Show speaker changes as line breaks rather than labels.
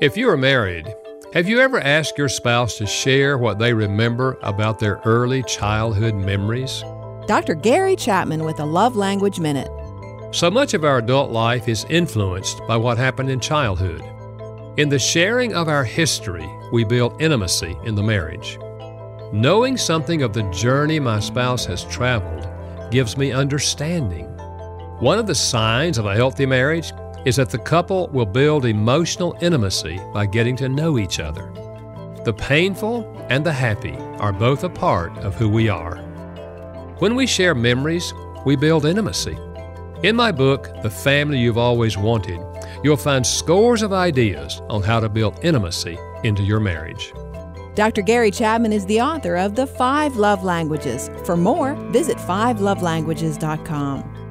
If you are married, have you ever asked your spouse to share what they remember about their early childhood memories?
Dr. Gary Chapman with a Love Language Minute.
So much of our adult life is influenced by what happened in childhood. In the sharing of our history, we build intimacy in the marriage. Knowing something of the journey my spouse has traveled gives me understanding. One of the signs of a healthy marriage is that the couple will build emotional intimacy by getting to know each other. The painful and the happy are both a part of who we are. When we share memories, we build intimacy. In my book, The Family You've Always Wanted, you'll find scores of ideas on how to build intimacy into your marriage.
Dr. Gary Chapman is the author of The 5 Love Languages. For more, visit 5lovelanguages.com.